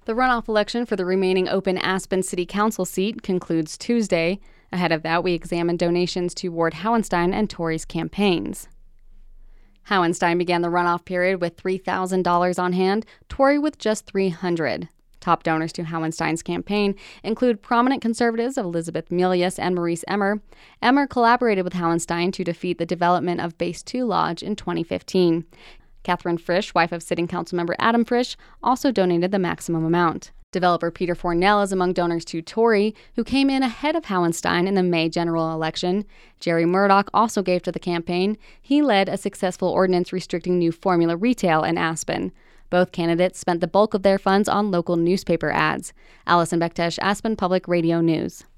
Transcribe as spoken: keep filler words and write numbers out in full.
The runoff election for the remaining open Aspen City Council seat concludes Tuesday. Ahead of that, we examined donations to Ward Hauenstein and Tory's campaigns. Hauenstein began the runoff period with three thousand dollars on hand, Tory with just three hundred dollars. Top donors to Hauenstein's campaign include prominent conservatives Elizabeth Milius and Maurice Emmer. Emmer collaborated with Hauenstein to defeat the development of Base two Lodge in twenty fifteen. Catherine Frisch, wife of sitting councilmember Adam Frisch, also donated the maximum amount. Developer Peter Fornell is among donors to Tory, who came in ahead of Hauenstein in the May general election. Jerry Murdoch also gave to the campaign. He led a successful ordinance restricting new formula retail in Aspen. Both candidates spent the bulk of their funds on local newspaper ads. Allison Bektesh, Aspen Public Radio News.